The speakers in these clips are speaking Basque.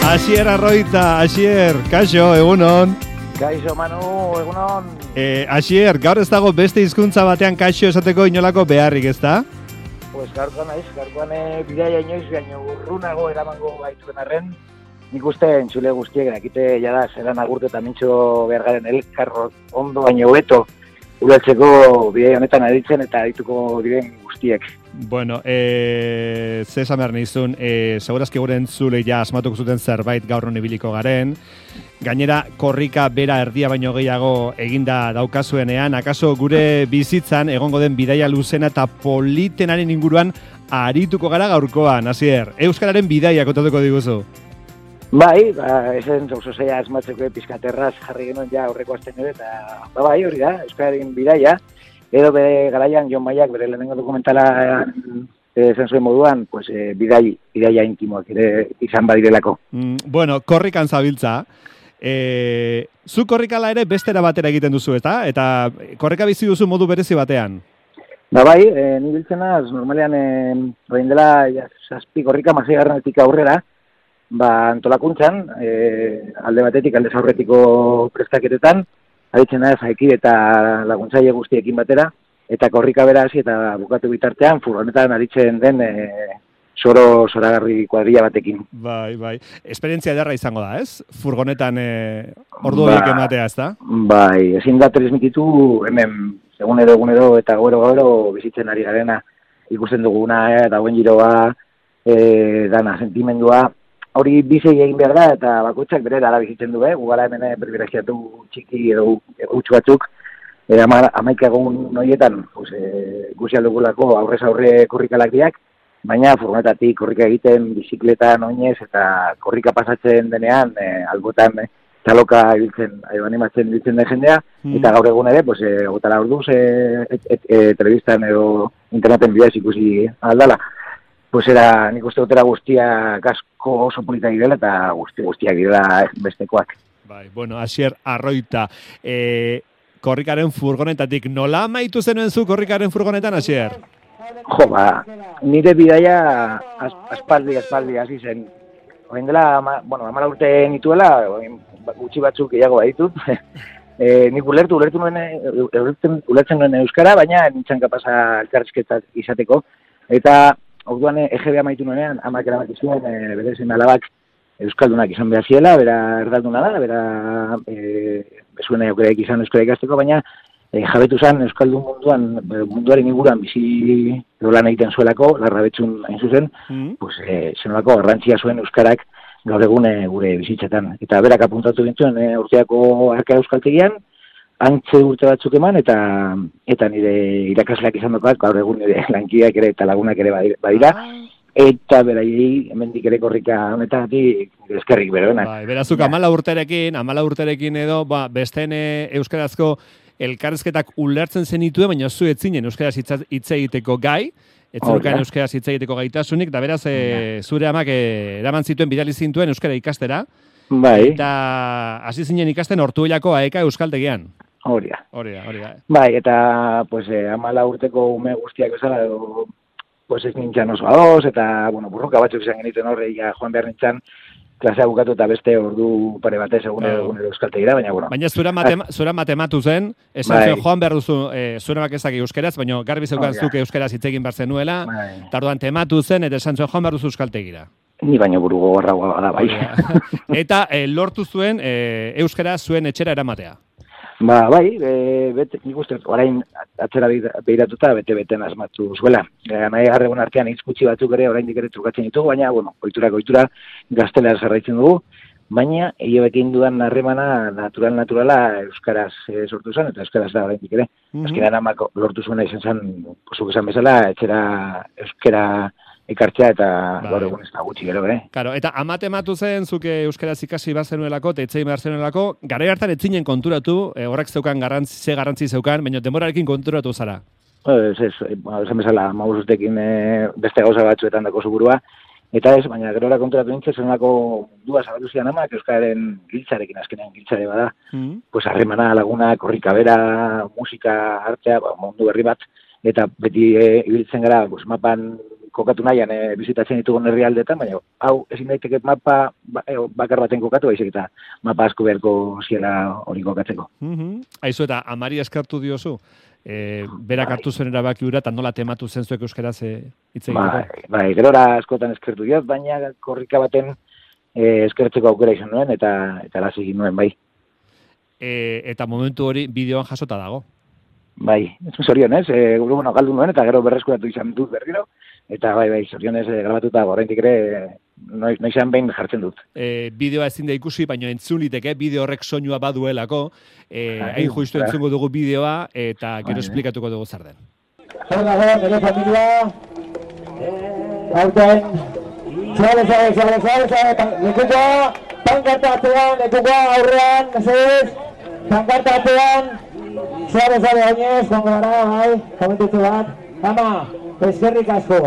Asier Arroita, Asier, kaixo, egunon. Kaixo, Manu, egunon. Asier, gaur ez dago beste hizkuntza batean kaixo esateko inolako beharrik, ez da? Pues gaurkoan bidaia inoiz baino urrunago eramango gaituen arren, nik uste entzule guztiek dakite jada zeran agurte eta mintxo behar garen elkarro ondo baino hobeto ulertzeko bidaia honetan aditzen eta adituko diren guztiek. Bueno, ze esan behar nizun, segurazki gure entzule ja asmatuko zuten zerbait gaur hon ibiliko garen. Gainera, korrika bera erdia baino gehiago eginda daukazuenean, akaso gure bizitzan egongo den bidaia luzena eta politenaren inguruan arituko gara gaurkoan, Asier. Euskararen bidaia kontatuko diguzu. Bai, esen oso zeia asmatzeko pizkaterraz jarri genuen ja aurreko asten ere, eta bai, hori da, Euskararen bidaia, edo bere garaian Jon Maiak bere lehenengo dokumentala esan zuen moduan, pues, bidaia intimoak ere izan badirelako. Bueno, korrikan zabiltza. Zu korrikala ere bestera batera egiten duzu, eta korrika bizi duzu modu berezi batean. Bai, ni biltzenaz, normalean, orain dela, 7 korrika 6 aurrera, antolakuntzan, alde batetik, alde aurretiko prestaketetan, aritzen da zaikide eta laguntzaile guztiekin batera, eta korrika beraz eta bukatu bitartean, furgonetan aritzen den zoragarri kuadrilla batekin. Bai. Esperientzia ederra izango da, ez? Furgonetan ordu horiek ematea, ez da? Bai, ezin da transmititu hemen egunero eta gero bizitzen ari garena ikusten duguna, dagoen giroa, dana, sentimendua, hori bizei egin behar da, eta bakoitzak bere dara bizitzen du, gugara hemen privilegiatu txiki edo gutxu batzuk, 11 egun noietan, ikusi aldugulako aurrez aurre korrikalak diak, baina furgonetatik korrika egiten, bizikletan oinez, eta korrika pasatzen denean, albotan txaloka animatzen ibiltzen den jendea, eta gaur egun ere, gotala orduz, telebistan edo interneten bidez ikusi aldala. Era, nik uste dutera guztiak asko oso polita girela eta guztiak girela bestekoak. Bai, bueno, Asier Arroita, korrikaren furgonetatik, nola amaitu zenuen zu korrikaren furgonetan, Asier? Jo, nire bidaia aspaldi hasi zen. Orain dela, 10 urte nituela, gutxi batzuk gehiago baditut. Nik ulertzen nuen euskara, baina nintzen kapasa elkarrizketak izateko. Eta orduan EGB amaitu nuenean, amak erabaki zuen, bere zen alabak euskaldunak izan behar ziela, bera erdalduna da, bera bezuen aukerak izan euskara ikasteko, baina jabetu zen euskaldun munduaren inguruan bizi lan egiten zuelako, larrabetxun hain zuzen, zenolako garrantzia zuen euskarak gaur egun gure bizitzetan. Eta berak apuntatu gintzuen urteako arka euskaltegian, antze urte batzuk eman, eta nire irakasleak izan dokat, gaur egun nire lankideak ere eta lagunak ere badira, eta beraiei hemendik ere korrika honetatik eskerrik beroenak. Berazuk 14 urterekin edo, besteen euskarazko elkarrezketak ulertzen zenituen, baina zu ez zinen euskaraz hitz egiteko gai, ez zurekan euskaraz hitz egiteko gaitasunik, da beraz zure amak eraman zituen bidali zintuen euskara ikastera, eta hasi zinen ikasten Ortuellako AEK euskaltegian. Hori da. Bai, eta 14 urteko ume guztiak bezala, ez nintzen oso ados, eta burruka batzuk izan geniten horre, joan behar nintzen, klasea bukatu eta beste ordu pare batez egunero euskaltegira, baina Baina zura matematu zen, esan zuen joan behar duzu zure makezak euskeraz, baina garbi zeukan zuk euskeraz hitz egin behar zenuela, eta orduan tematu zen, eta esan zuen joan behar duzu euskaltegira. Ni baino buru gogorragoa da, bai. Eta lortu zuen euskara zuen etxera eramatea. Bai, nik uste, orain atzera behiratuta bete-beten asmatu zuela. Nahi garregun artean hitz gutxi batzuk ere, orain ere trukatzen ditugu, baina, ohitura gaztelera zerraitzen dugu, baina hilebekin dudan harremana naturala euskaraz sortu zen, eta euskaraz da oraindik ere. Azkenean amak lortu zuena izan zen, zuk esan bezala, etxera euskara ekartzea eta gaur egun ez da gutxi gero, Claro, eta amatematu zen, zuke euskaraz ikasi behar zenuelako, eta etzei behar zenuelako, garai hartan ez zinen konturatu, horrek zeukan garrantzi zeukan, baina denborarekin konturatu zara. Esan bezala, mauzuztekin beste gauza batzuetan dako zuburua, eta baina gerora konturatu nintzen, zenolako mundua zabaldu zian amak, euskaren giltzarekin, azkenean giltzare bada, harremana, laguna, korrika bera, musika, artea, mundu berri bat, eta beti ibiltzen gara, mapan kokatu nahian bizitatzen ditugun herrialdeetan, baina hau ezin daiteke mapa bakar baten kokatu, baizik eta mapa asko beharko ziela hori kokatzeko. Aizu eta amari eskartu diozu, berak hartu zuen erabaki hura, eta nola tematu zen zuek euskaraz hitz egiteko? Bai, gerora askotan eskertu diot, baina korrika baten eskertzeko aukera izan nuen, eta lazi egin nuen, bai. Eta momentu hori bideoan jasota dago. Bai, zorionez, bueno, galdu nuen, eta gero berreskuratu izan dut berriro, eta bai, zorionez grabatuta oraindik ere noizean behin jartzen dut. Bideoa ezin da ikusi, baina entzun liteke, bideo horrek soinua baduelako, hain justu entzungo dugu bideoa, eta gero esplikatuko dugu zer den. Zer dago, nire familia, hauten, Zale, lekuko, pankarta atzean, lekuko aurrean, mesedez, pankarta atzean, Zale, oinez, kongo gara, bai, komentutzu bat, ama, eskerrik asko,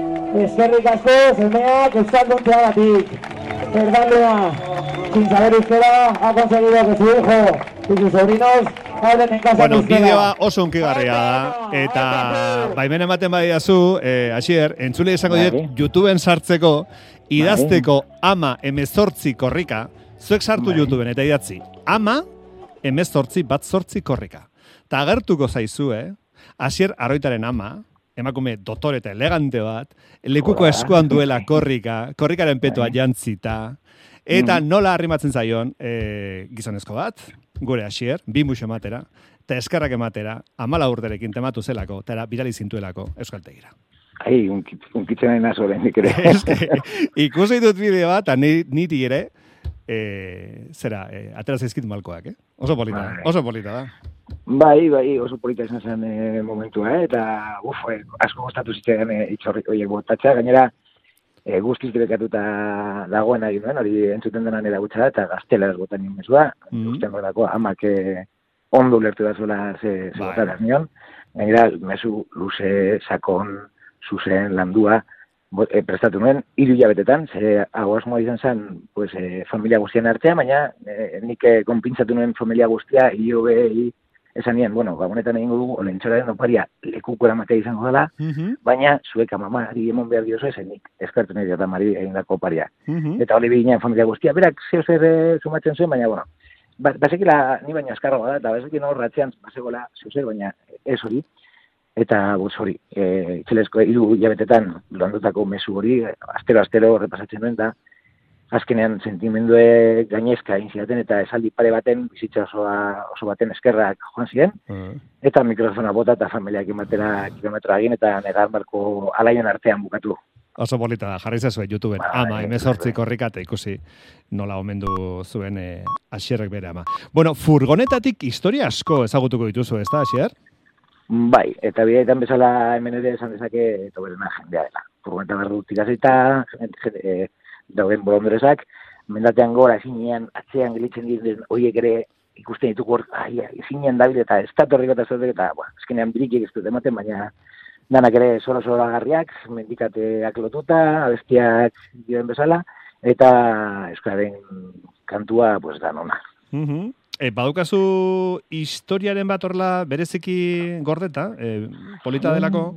semeak euskalduntzea batik, Fernandua, sin saber euskera, ha conseguido que su hijo y sus sobrinos hablen en casa bueno, euskera. bideoa oso hunkigarria da, eta baimen ematen badiazu, Asier, entzule izango diet, YouTubeen sartzeko, idazteko ama 18 korrika, zuek sartu YouTubeen eta idatzi, ama 18 korrika. Ta agertuko zaizue, Asier Arroitaren ama, emakume dotore eta elegante bat, lekuko eskuan duela korrikaren petoa jantzita, eta nola arrimatzen zaion gizonezko bat, gure Asier, 2 muxo ematera, eta eskarrak ematera, 14 urterekin tematu zelako, eta birali zintuelako euskaltegira. Ai, unkitzen nahi nazo lehenik ere. Ikusi dut bideo bat, eta niri ere, atera zaizkit malkoak, Oso polita da. Bai, oso polita izan zen momentua, eta asko gustatu zitzaidan itxorri horiek botatzea, gainera guztiz debekatuta dagoen egin duen, hori entzuten dena nire gutxa da, eta gazteleraz botan nion mezua, ustean horretako amak ondo ulertu da zuela ze botaraz nion, gainera mezu luze, sakon, zuzen, landua, prestatu nuen, 3 hilabetetan, ze hau asmoa izan zen, familia guztian artean, baina nik konpintzatu nuen familia guztia, esan nien, honetan egingo dugu, olentxoraren oparia lekuko eramatea izango dela, baina zuek amamari emon behar diozu ezen nik eskartu nahi dut amari egindako oparia. Eta hori biginean familia guztia, berak zeo sumatzen zuen, baina, bazekila ni baina eskarroa da, eta bazekila horratzean bazegoela zeo baina ez hori. Eta hori, txelezko 3 hilabetetan landutako mezu hori, astero repasatzen duen, da azkenean sentimendue gainezka egin zidaten, eta esaldi pare baten, bizitza oso baten eskerrak joan ziren, eta mikrofona bota eta familiakin batera kilometroa egin, eta negar marko alaion artean bukatu. Oso polita da, jarri zazue YouTubeen, ama, 18 korrika, eta ikusi nola omendu zuen Asierrek bere ama. Bueno, furgonetatik historia asko ezagutuko dituzu, ez da, Asier? Bai, eta bideetan bezala hemen ere esan dezake, eta berena jendea dela. Furgoneta berdutik azeita, dauden bolondrezak, mendatean gora, ezinean, atzean gelitzen diren horiek ere ikusten ditugu hor, ezinean dabil eta ez datorriko eta zertek, eta azkenean birikik ez dut ematen, baina danak ere solo agarriak, mendikateak lotuta, abestiak dioen bezala, eta euskararen kantua, da nona. Badukazu historiaren bat horla bereziki gordeta, polita delako?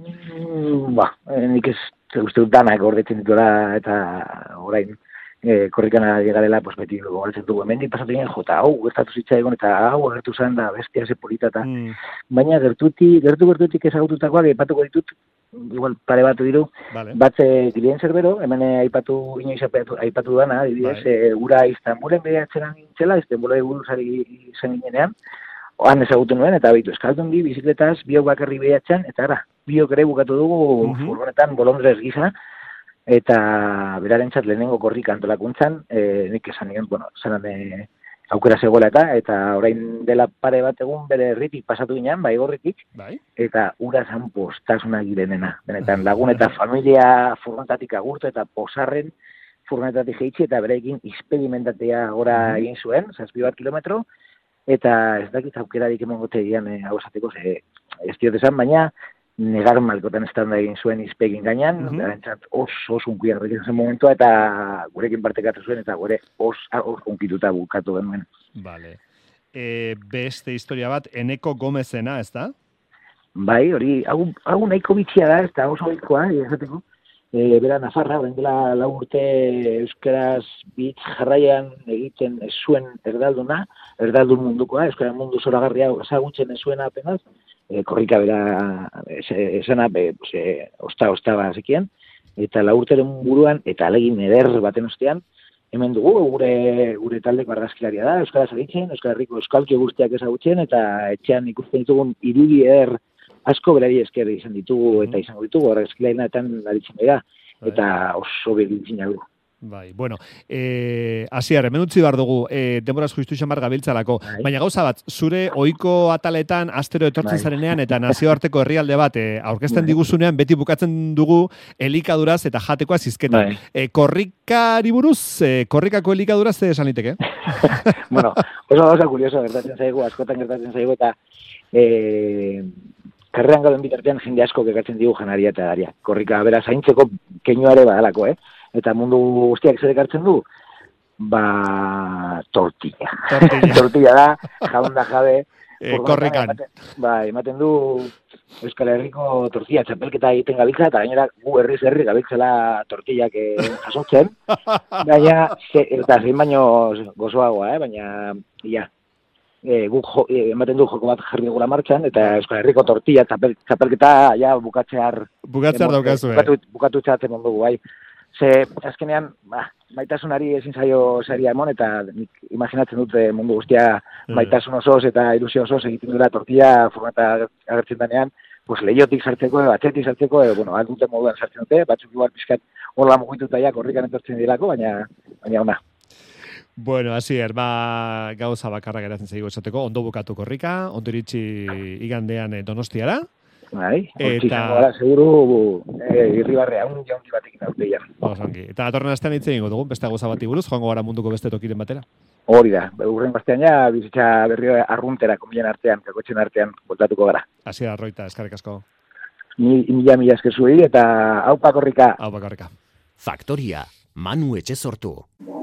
Nik ez uste dut danak gordetzen dituela, eta orain korrikana llegarela, beti gogoratzen dugu. Hemendik pasatu ginen, hau gertatu zitza egon, eta hau agertu zen da bestia ze polita, eta baina gertutik ezagututakoak aipatuko ditut, igual pare bat diru, bat Kilien Zerbero, hemen inoiz aipatu dana, adibidez, gura Istanbulen behatzen nintzela, Istanbulei buruzari izan ginenean, han ezagutu nuen, eta baitu eskaldun bizikletaz, biok bakarri behatzen, eta ara, biok ere bukatu dugu furgonetan bolondrez gisa, eta berarentzat lehenengo korrika antolakuntzan, nik esan nion, zaran aukera zegoela eta orain dela pare bat egun bere herritik pasatu ginean, Baigorritik, eta ura zan postasuna girenena. Benetan lagun eta familia furgonetatik agurtu eta posarren furgonetatik jeitsi eta berekin experimentatea gora egin zuen, 7 kilometro, eta ez dakit aukerarik emongote egian hau esateko, ez diot esan, baina negar malkotan estanda egin zuen izpegin gainan, berentzat oso unkiak egin zen momentua, eta gurekin partekatu zuen, eta gure oso unkituta bukatu genuen. Vale. Beste historia bat, Eneko Gomezena, ez da? Bai, hori, hau nahiko bitxia da, ez da oso ohikoa, esateko. bera Nafarra, orain dela 4 urte euskaraz bitz jarraian egiten ez zuen erdaldun mundukoa, euskara mundu zoragarria ezagutzen ez zuena apenas, korrika bera esena, osta bazekien, eta 4 urteren buruan, eta alegin eder baten ostean, hemen dugu, gure taldeko argazkilaria da, euskaraz aritzen, Euskal Herriko euskalki guztiak ezagutzen, eta etxean ikusten ditugun irudi eder asko berari esker izan ditugu eta izango ditugu, argazkilarietan aritzen dira, eta oso begintzina du. Bai, bueno, Asier, hemen utzi behar dugu, denboraz justu xamar gabiltzalako, baina gauza bat, zure ohiko ataletan astero etortzen zarenean eta nazioarteko herrialde bat aurkezten diguzunean beti bukatzen dugu elikaduraz eta jatekoa zizketan. Korrikari buruz, korrikako elikaduraz ze esan liteke? Bueno, oso gauza kurioso askotan gertatzen zaigu, eta karreran gauden bitartean jende asko ekartzen digu janaria eta daria. Korrika, bera, zaintzeko keinuare badalako, Eta mundu guztiak zer ekartzen du? Tortilla. Tortilla da, jaun da jabe. Korrikan. Ematen du Euskal Herriko tortilla txapelketa egiten gabiltza, eta gainera gu herri gabiltzela tortillak jasotzen. Baina, eta zein baino gozoagoa, baina, ja. Ematen du joko bat jarri dugula martxan, eta Euskal Herriko tortilla txapelketa ja bukatzear daukazu, bukatu txatzen ondugu, bai. Ze, azkenean, maitasunari ezin zaio saria emon, eta nik imaginatzen dut mundu guztia maitasun osoz eta ilusio osoz egiten dela tortilla formata agertzen danean, pues lehiotik sartzeko, atzetik sartzeko, alduten moduan sartzen dute, batzuk igual pizkat horla mugituta ja korrikan etortzen direlako, baina ona. Bueno, Asier, gauza bakarra geratzen zaigu esateko, ondo bukatu korrika, ondo iritsi igandean Donostiara. Bai, hortzizango gara, seguru irribarrea, jaundi batekin aurteian. Osongi. Eta datorren astean hitz egingo dugu, beste gauza bati buruz, joango gara munduko beste tokiren batera. Hori da, urren bastean ja, bizitza berri arruntera, komien artean, kakotxen artean, voltatuko gara. Asier Arroita, eskarrik asko. Mila eskezuei, eta haupa korrika. Haupa korrika. Faktoria, Manu Etxezortu.